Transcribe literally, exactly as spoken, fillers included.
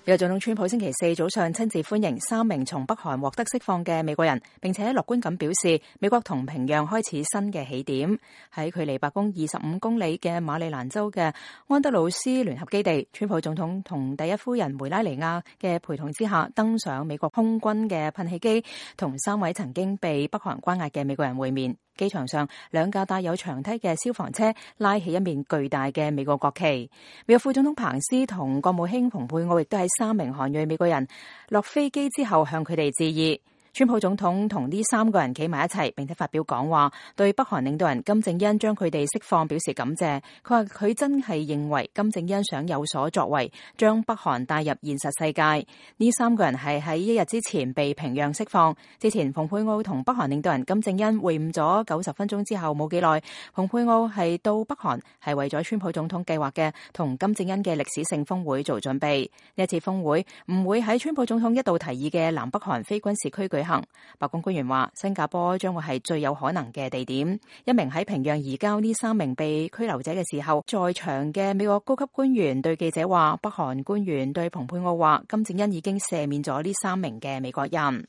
美國總統川普星期四早上親自歡迎三名從北韓獲得釋放嘅美國人，並且樂觀咁表示，美國同平壤開始新嘅起點。喺距離白宮二十五公里嘅馬里蘭州嘅安德魯斯聯合基地，川普總統同第一夫人梅拉尼亞嘅陪同之下，登上美國空軍嘅噴氣機，同三位曾經被北韓關押嘅美國人會面。機場上，兩架帶有長梯嘅消防車拉起一面巨大嘅美國國旗。美國副總統彭斯同國務卿蓬佩奧亦都喺三名韓裔美國人落飛機之後向佢哋致意。川普總統同呢三個人企埋一齊，並且發表講話，對北韓領導人金正恩將佢哋釋放表示感謝。佢話佢真係認為金正恩想有所作為，將北韓帶入現實世界。呢三個人係喺一日之前被平壤釋放。之前蓬佩奧同北韓領導人金正恩會晤咗九十分鐘之後冇幾耐，蓬佩奧係到北韓係為咗川普總統計劃嘅同金正恩嘅歷史性峰會做準備。呢一次峰會唔會喺川普總統一度提議嘅南北韓非軍事區舉行。白宮官員話，新加坡將會係最有可能嘅地點。一名喺平壤移交呢三名被拘留者嘅時候在場嘅美國高級官員對記者話，北韓官員對蓬佩奧話，金正恩已經赦免咗呢三名嘅美國人。